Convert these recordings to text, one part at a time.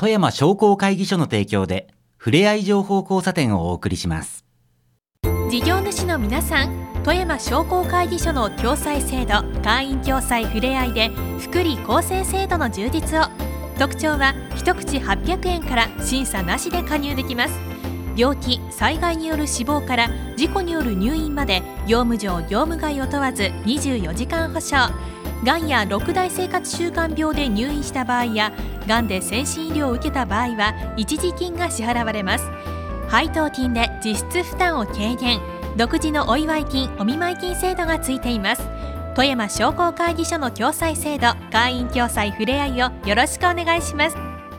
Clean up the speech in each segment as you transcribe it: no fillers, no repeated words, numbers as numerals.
富山商工会議所の提供でふれあい情報交差点をお送りします。 事業主の皆さん、富山商工会議所の共済制度、会員共済ふれあいで福利厚生制度の充実を。特徴は一口800円から審査なしで加入できます。病気・災害による死亡から事故による入院まで業務上業務外を問わず24時間保証。がんや6大生活習慣病で入院した場合やがんで先進医療を受けた場合は一時金が支払われます。配当金で実質負担を軽減。独自のお祝い金・お見舞い金制度がついています。富山商工会議所の共済制度、会員共済ふれあいをよろしくお願いします。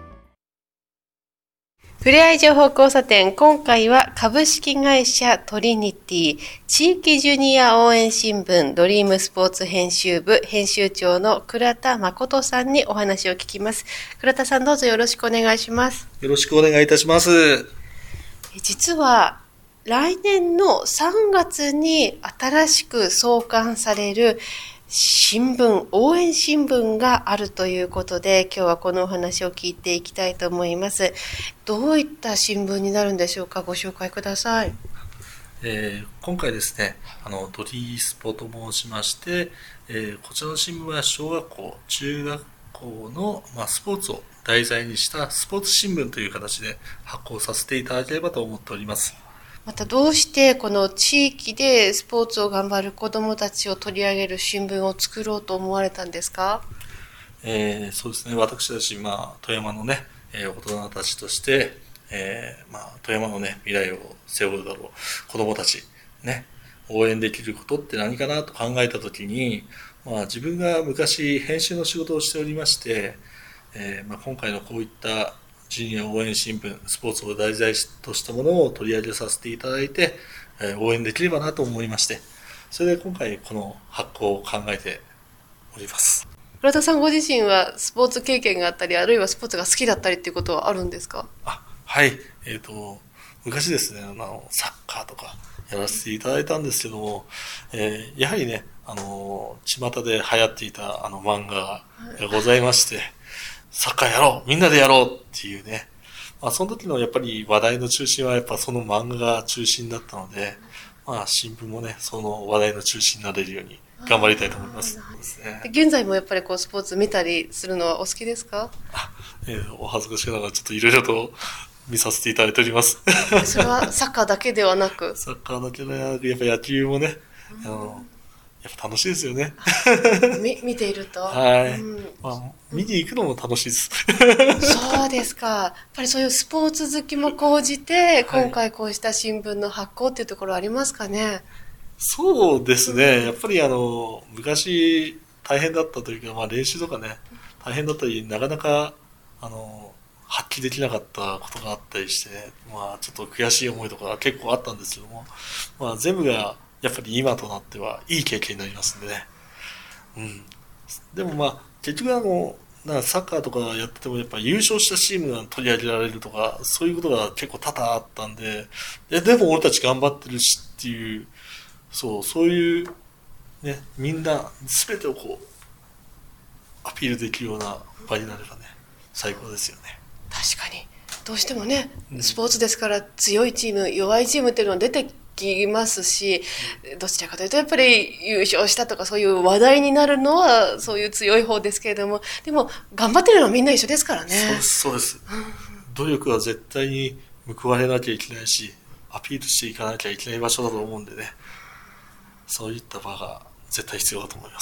ふれあい情報交差点、今回は株式会社トリニティ地域ジュニア応援新聞ドリームスポーツ編集部編集長の倉田誠さんにお話を聞きます。倉田さん、どうぞよろしくお願いします。 よろしくお願いいたします。 実は来年の3月に新しく創刊される新聞、応援新聞があるということで、今日はこのお話を聞いていきたいと思います。どういった新聞になるんでしょうか。ご紹介ください。 今回ですね、トリースポと申しまして、こちらの新聞は小学校、中学校の、スポーツを題材にしたスポーツ新聞という形で発行させていただければと思っております。 またどうしてこの地域でスポーツを頑張る子どもたちを取り上げる新聞を作ろうと思われたんですか？ そうですね、私たち、富山のね、大人たちとして、富山のね、未来を背負うだろう子どもたち、ね、応援できることって何かなと考えたときに、自分が昔編集の仕事をしておりまして、今回のこういったジュニア応援新聞、スポーツを題材としたものを取り上げさせていただいて、応援できればなと思いまして、それで今回この発行を考えております。 倉田さんご自身はスポーツ経験があったり、あるいはスポーツが好きだったりっていうことはあるんですか？ はい。昔ですね、サッカーとかやらせていただいたんですけども、やはりね、巷で流行っていた漫画がございまして、サッカーやろうみんなでやろうっていうね。その時のやっぱり話題の中心はやっぱその漫画が中心だったので、新聞もね、その話題の中心になれるように頑張りたいと思います。 現在もやっぱりスポーツ見たりするのはお好きですか？ お恥ずかしながらちょっといろいろと見させていただいております。 それはサッカーだけではなくサッカーだけではなく、やっぱ野球もね、やっぱ楽しいですよね。 見ていると。 はい。見に行くのも楽しいです。 そうですか。やっぱりそういうスポーツ好きも講じて、今回こうした新聞の発行っていうところありますかね？ そうですね。やっぱり昔大変だったというか、練習とかね、大変だったり、なかなか、発揮できなかったことがあったりして、ちょっと悔しい思いとか結構あったんですけども、全部がやっぱり今となってはいい経験になりますんでね。でも結局サッカーとかやっててもやっぱ優勝したチームが取り上げられるとか、そういうことが結構多々あったんで、でも俺たち頑張ってるしっていう、そういうね、みんな全てをアピールできるような場になればね、最高ですよね。 確かに。どうしてもね、スポーツですから強いチーム、弱いチームっていうのは出てきますし、どちらかというとやっぱり優勝したとかそういう話題になるのはそういう強い方ですけれども、でも頑張ってるのはみんな一緒ですからね。 そうです。努力は絶対に報われなきゃいけないし、アピールしていかなきゃいけない場所だと思うんでね、そういった場が絶対必要だと思います。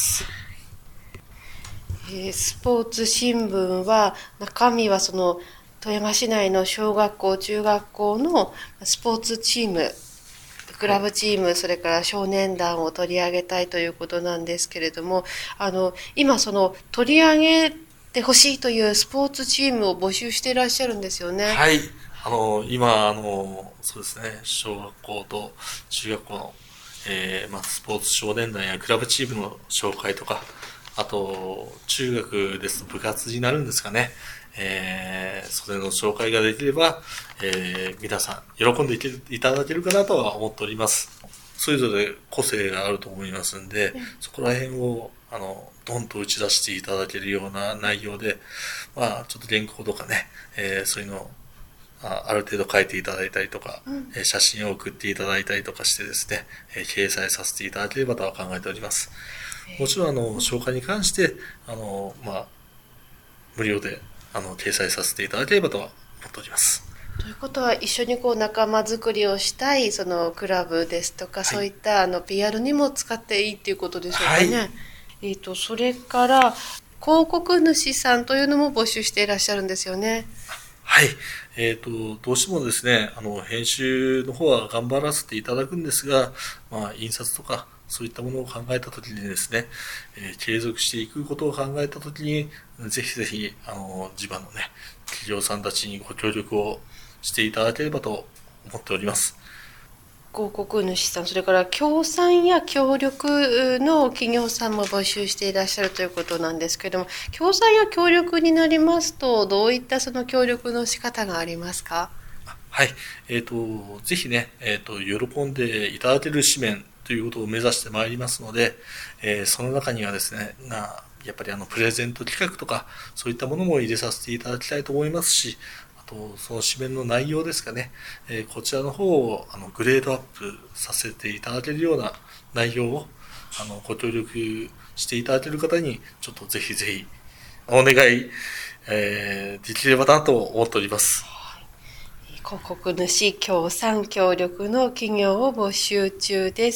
スポーツ新聞は中身は富山市内の小学校、中学校のスポーツチーム、クラブチーム、それから少年団を取り上げたいということなんですけれども、今取り上げてほしいというスポーツチームを募集していらっしゃるんですよね。 はい。今、そうですね、小学校と中学校の、スポーツ少年団やクラブチームの紹介とか、あと、中学ですと部活になるんですかね。それの紹介ができれば、皆さん喜んでいただけるかなとは思っております。それぞれ個性があると思いますんで、そこら辺をドンと打ち出していただけるような内容で、ちょっと原稿とかね、そういうのをある程度書いていただいたりとか、写真を送っていただいたりとかしてですね、掲載させていただければとは考えております。もちろん紹介に関して無料で掲載させていただければとは思っております。 ということは、一緒に仲間づくりをしたいそのクラブですとか、そういったPR にも使っていいっていうことでしょうかね。それから広告主さんというのも募集していらっしゃるんですよね。 はい。どうしてもですね、編集の方は頑張らせていただくんですが、印刷とかそういったものを考えたときにですね、継続していくことを考えたときに、ぜひぜひ地場のね、企業さんたちにご協力をしていただければと思っております。 広告主さん、それから協賛や協力の企業さんも募集していらっしゃるということなんですけれども、協賛や協力になりますと、どういったその協力の仕方がありますか？ はい。ぜひね、喜んでいただける紙面ということを目指してまいりますので、その中にはですね、やっぱりプレゼント企画とか、そういったものも入れさせていただきたいと思いますし、その紙面の内容ですかね、こちらの方をグレードアップさせていただけるような内容をご協力していただける方にちょっとぜひぜひお願い、できればなと思っております。 広告主協賛協力の企業を募集中です。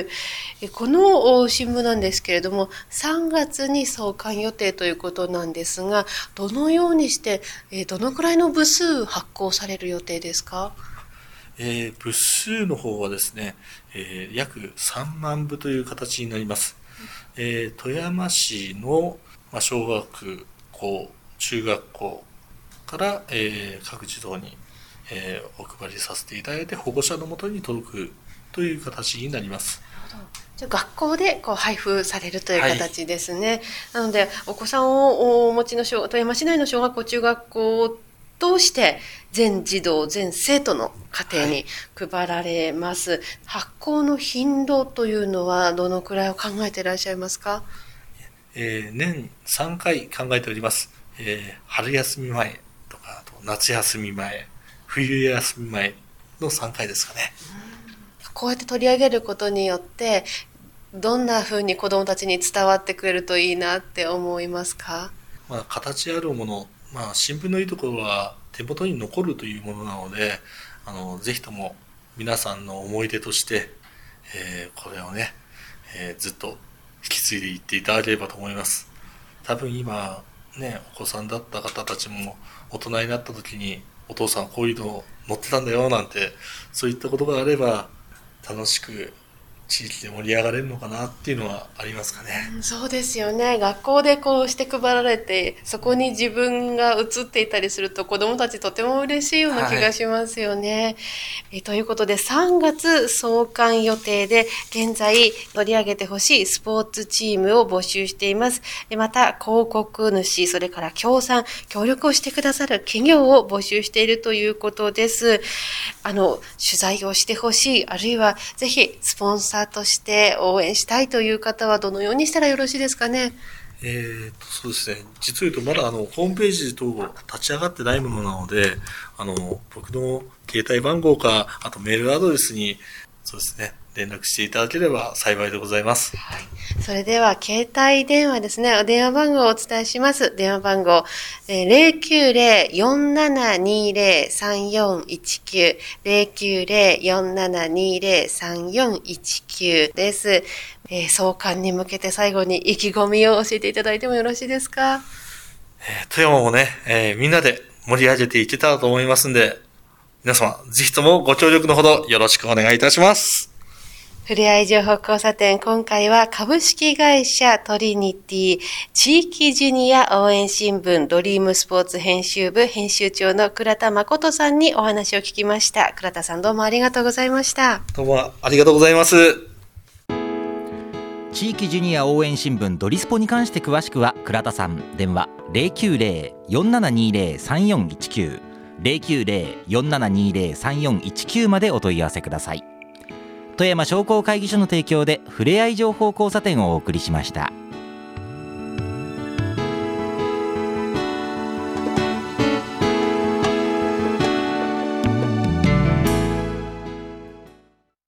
この新聞なんですけれども、3月に創刊予定ということなんですが、どのようにしてどのくらいの部数発行される予定ですか？ 部数の方はですね、約3万部という形になります。富山市の小学校、中学校から、各児童にお配りさせていただいて、保護者のもとに届くという形になります。 じゃあ学校で配布されるという形ですね。なので、お子さんをお持ちの富山市内の小学校、中学校を通して全児童、全生徒の家庭に配られます。発行の頻度というのはどのくらいを考えていらっしゃいますか？ 年3回考えております。春休み前とか、あと夏休み前、冬休み前の3回ですかね。 こうやって取り上げることによってどんな風に子どもたちに伝わってくれるといいなって思いますか？ 形あるもの、新聞のいいところは手元に残るというものなので、ぜひとも皆さんの思い出として、これをね、ずっと引き継いでいっていただければと思います。多分今ね、お子さんだった方たちも大人になった時に、お父さんこういうの載ってたんだよなんて、そういったことがあれば楽しく地域で盛り上がれるのかなっていうのはありますかね。 そうですよね。学校でこうして配られて、そこに自分が映っていたりすると子どもたちとても嬉しいような気がしますよね。ということで3月創刊予定で、現在取り上げてほしいスポーツチームを募集しています。また広告主、それから協賛、協力をしてくださる企業を募集しているということです。取材をしてほしい、あるいはぜひスポンサーとして応援したいという方はどのようにしたらよろしいですかね？ そうですね。実を言うとまだホームページ等立ち上がってないものなので、僕の携帯番号か、あとメールアドレスにそうですね、連絡していただければ幸いでございます。 はい。それでは携帯電話ですね、お電話番号をお伝えします。電話番号、090-4720-3419 090-4720-3419です。創刊に向けて最後に意気込みを教えていただいてもよろしいですか？ 富山もね、みんなで盛り上げていけたらと思いますんで、皆様ぜひともご協力のほどよろしくお願いいたします。 ふれあい情報交差点、今回は株式会社トリニティ地域ジュニア応援新聞ドリームスポーツ編集部編集長の倉田誠さんにお話を聞きました。倉田さん、どうもありがとうございました。 どうもありがとうございます。 地域ジュニア応援新聞ドリスポに関して詳しくは倉田さん、電話 090-4720-3419 090-4720-3419 までお問い合わせください。富山商工会議所の提供でふれあい情報交差点をお送りしました。